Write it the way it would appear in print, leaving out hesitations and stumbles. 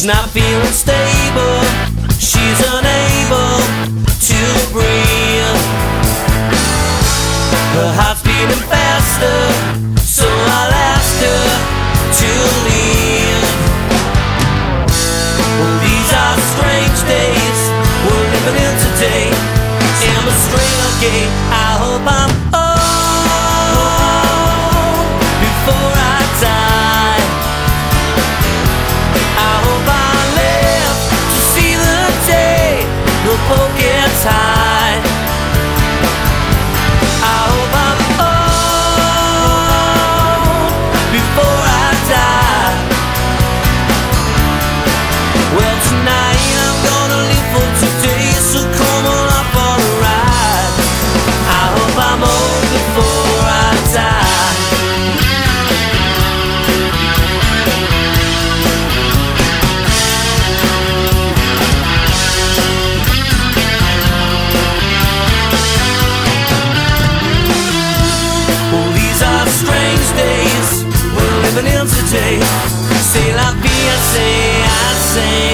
not feeling stable. She's unable to breathe. Her heart's beating faster, so I'll ask her to leave. Well, these are strange days we're living in today. Am I straight or gay? I hope I'm old before I die. I hope I live to see the day the boat gets high. I hope I'm old before I die. Well, tonight I'm gonna live for today, so come on up for a ride. I hope I'm old before I die. Well, these are strange days we're living in today. C'est la vie, I say.